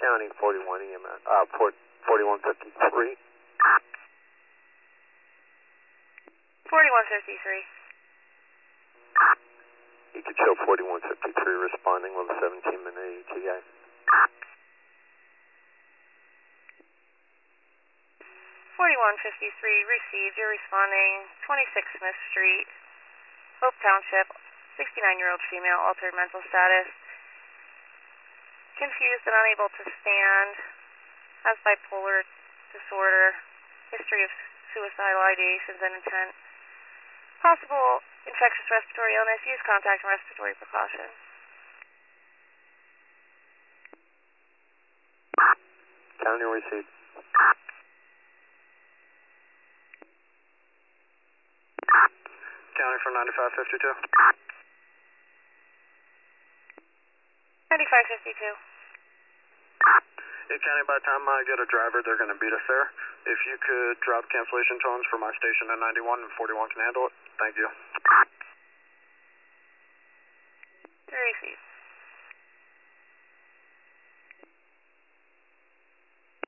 County 41 EMS, port 4153. 4153. You could show 4153 responding with a 17-minute ETA. 4153 received. You're responding 26 Smith Street, Hope Township, 69-year-old female, altered mental status, confused and unable to stand, has bipolar disorder, history of suicidal ideations and intent, possible infectious respiratory illness, use contact and respiratory precautions. County received. County from 9552. 9552. Hey, County, by the time I get a driver, they're going to beat us there. If you could drop cancellation tones for my station at 91 and 41 can handle it. Thank you. Received.